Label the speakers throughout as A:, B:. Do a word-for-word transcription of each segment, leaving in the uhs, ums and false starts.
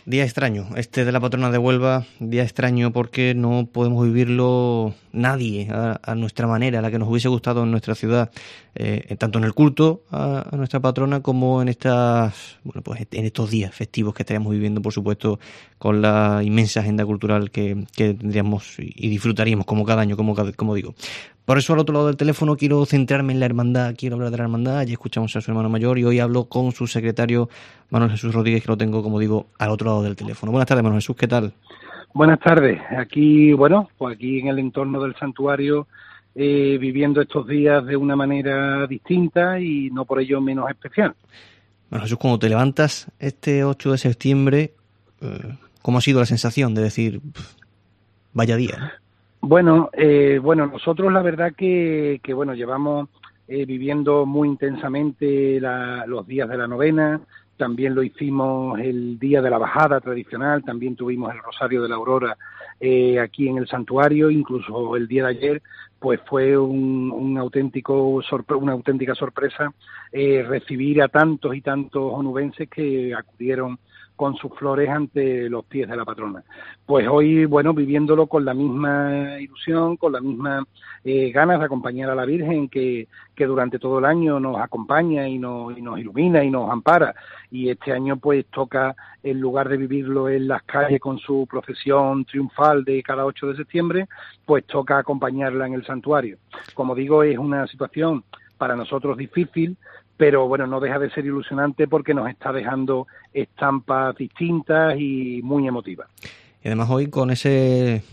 A: Día extraño, este de la patrona de Huelva, día extraño porque no podemos vivirlo nadie a, a nuestra manera, a la que nos hubiese gustado en nuestra ciudad, eh, tanto en el culto a, a nuestra patrona como en estas, bueno, pues en estos días festivos que estaríamos viviendo, por supuesto, con la inmensa agenda cultural que, que tendríamos y disfrutaríamos como cada año, como, como digo. Por eso al otro lado del teléfono quiero centrarme en la hermandad, quiero hablar de la hermandad. Ya escuchamos a su hermano mayor y hoy hablo con su secretario Manuel Jesús Rodríguez, que lo tengo, como digo, al otro lado del teléfono. Buenas tardes, Manuel Jesús, ¿qué tal?
B: Buenas tardes. Aquí, bueno, pues aquí en el entorno del santuario, eh, viviendo estos días de una manera distinta y no por ello menos especial.
A: Manuel Jesús, cuando te levantas este ocho de septiembre, eh, ¿cómo ha sido la sensación de decir, pff, vaya día, ¿no?
B: Bueno, eh, bueno, nosotros la verdad que, que bueno, llevamos eh, viviendo muy intensamente la, los días de la novena, también lo hicimos el día de la bajada tradicional, también tuvimos el Rosario de la Aurora eh, aquí en el santuario, incluso el día de ayer, pues fue un, un auténtico sorpre- una auténtica sorpresa eh, recibir a tantos y tantos onubenses que acudieron con sus flores ante los pies de la patrona. Pues hoy, bueno, viviéndolo con la misma ilusión, con la misma eh, ganas de acompañar a la Virgen que, que durante todo el año nos acompaña y nos, y nos ilumina y nos ampara. Y este año pues toca, en lugar de vivirlo en las calles con su procesión triunfal de cada ocho de septiembre, pues toca acompañarla en el santuario. Como digo, es una situación para nosotros difícil, pero bueno, no deja de ser ilusionante porque nos está dejando estampas distintas y muy emotivas.
A: Y además hoy con ese,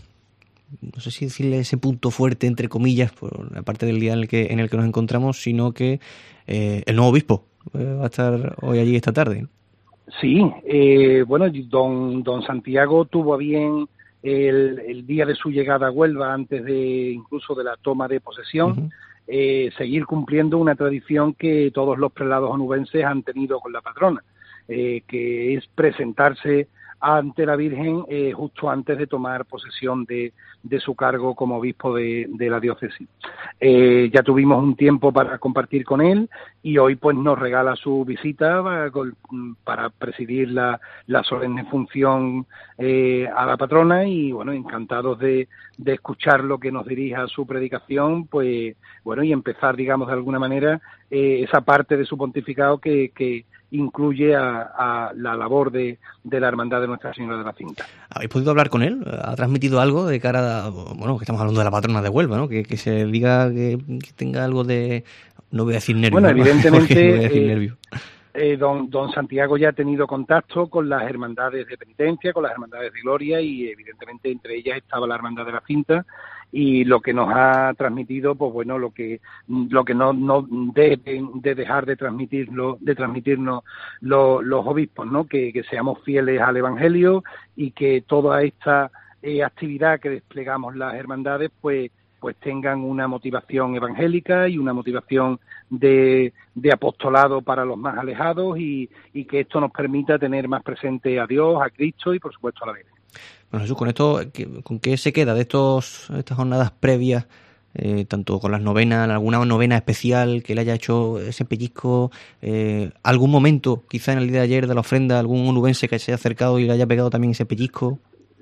A: no sé si decirle ese punto fuerte, entre comillas, por la parte del día en el que en el que nos encontramos, sino que eh, el nuevo obispo eh, va a estar hoy allí esta tarde.
B: Sí, eh, bueno, don, don Santiago tuvo a bien el, el día de su llegada a Huelva, antes de incluso de la toma de posesión, uh-huh. Eh, seguir cumpliendo una tradición que todos los prelados onubenses han tenido con la patrona, eh, que es presentarse ante la Virgen eh, justo antes de tomar posesión de, de su cargo como obispo de, de la diócesis. Eh, ya tuvimos un tiempo para compartir con él y hoy pues nos regala su visita para, para presidir la, la solemne función eh, a la patrona y bueno, encantados de, de escuchar lo que nos dirija su predicación, pues bueno, y empezar, digamos, de alguna manera eh, esa parte de su pontificado que, que incluye a, a la labor de, de la Hermandad de Nuestra Señora de la Cinta.
A: ¿Habéis podido hablar con él? ¿Ha transmitido algo de cara a, bueno, que estamos hablando de la patrona de Huelva, ¿no? Que, que se diga que, que tenga algo de, no voy a decir nervios.
B: Bueno,
A: ¿no?
B: evidentemente,
A: no voy a decir
B: eh,
A: nervios.
B: Eh, don, don Santiago ya ha tenido contacto con las hermandades de penitencia, con las hermandades de gloria y evidentemente entre ellas estaba la Hermandad de la Cinta y lo que nos ha transmitido, pues bueno, lo que lo que no no deben de dejar de transmitirlo, de transmitirnos lo, los obispos, ¿no? Que, que seamos fieles al Evangelio y que toda esta eh, actividad que desplegamos las hermandades, pues pues tengan una motivación evangélica y una motivación de, de apostolado para los más alejados y, y que esto nos permita tener más presente a Dios, a Cristo y por supuesto a la Virgen.
A: Bueno, Jesús, con esto, ¿con qué se queda de estos estas jornadas previas, eh, tanto con las novenas, alguna novena especial que le haya hecho ese pellizco, eh, algún momento, quizá en el día de ayer de la ofrenda, algún onubense que se haya acercado y le haya pegado también ese pellizco?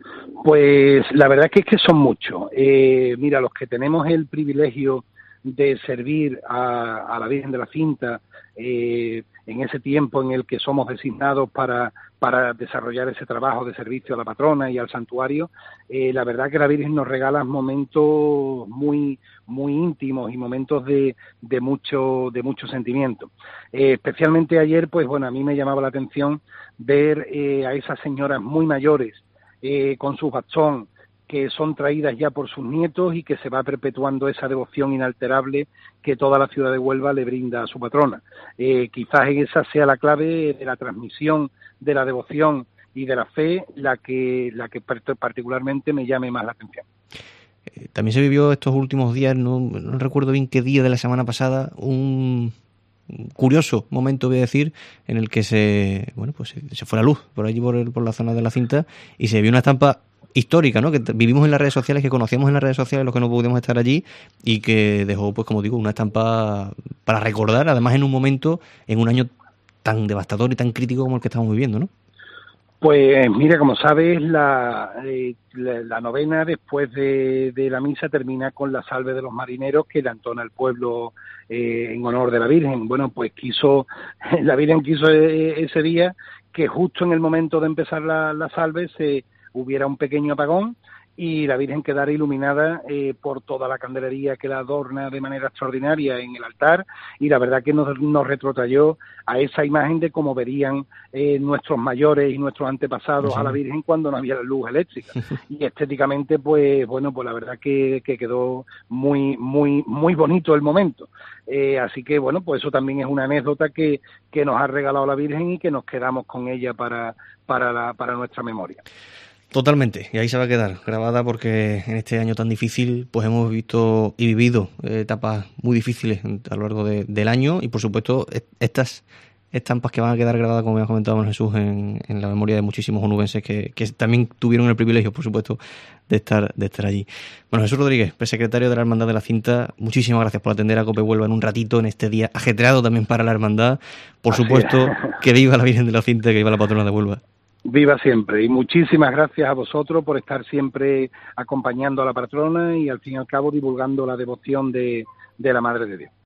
B: Pues la verdad es que, es que son muchos. Eh, mira, los que tenemos el privilegio de servir a, a la Virgen de la Cinta eh, en ese tiempo en el que somos designados para, para desarrollar ese trabajo de servicio a la patrona y al santuario, eh, la verdad que la Virgen nos regala momentos muy muy íntimos y momentos de, de mucho de mucho sentimiento. Eh, especialmente ayer, pues bueno, a mí me llamaba la atención ver eh, a esas señoras muy mayores Eh, con su bastón, que son traídas ya por sus nietos y que se va perpetuando esa devoción inalterable que toda la ciudad de Huelva le brinda a su patrona. Eh, quizás esa sea la clave de la transmisión de la devoción y de la fe, la que, la que particularmente me llame más la atención.
A: Eh, también se vivió estos últimos días, no, no recuerdo bien qué día de la semana pasada, un curioso momento, voy a decir, en el que se bueno pues se, se fue la luz por allí por, el, por la zona de la Cinta y se vio una estampa histórica, ¿no? Que vivimos en las redes sociales, que conocíamos en las redes sociales los que no pudimos estar allí y que dejó, pues como digo, una estampa para recordar, además en un momento, en un año tan devastador y tan crítico como el que estamos viviendo, ¿no?
B: Pues mira, como sabes, la, eh, la, la novena después de, de la misa termina con la salve de los marineros que le entona el pueblo eh, en honor de la Virgen. Bueno, pues quiso, la Virgen quiso eh, ese día que justo en el momento de empezar la, la salve se hubiera un pequeño apagón y la Virgen quedara iluminada eh, por toda la candelería que la adorna de manera extraordinaria en el altar, y la verdad que nos, nos retrotrayó a esa imagen de cómo verían eh, nuestros mayores y nuestros antepasados sí. a la Virgen cuando no había la luz eléctrica. Y estéticamente, pues bueno, pues la verdad que, que quedó muy, muy, muy bonito el momento. Eh, así que bueno, pues eso también es una anécdota que, que nos ha regalado la Virgen y que nos quedamos con ella para, para, la, para nuestra memoria.
A: Totalmente, y ahí se va a quedar grabada porque en este año tan difícil pues hemos visto y vivido eh, etapas muy difíciles a lo largo de, del año y por supuesto estas estampas que van a quedar grabadas, como ya comentaba Jesús, en, en la memoria de muchísimos onubenses que, que también tuvieron el privilegio, por supuesto, de estar de estar allí. Bueno, Jesús Rodríguez, presecretario de la Hermandad de la Cinta, muchísimas gracias por atender a Cope Huelva en un ratito en este día ajetreado también para la Hermandad. Por Así supuesto, es. Que viva la Virgen de la Cinta, que viva la patrona de Huelva.
B: Viva siempre, y muchísimas gracias a vosotros por estar siempre acompañando a la patrona y al fin y al cabo divulgando la devoción de, de la Madre de Dios.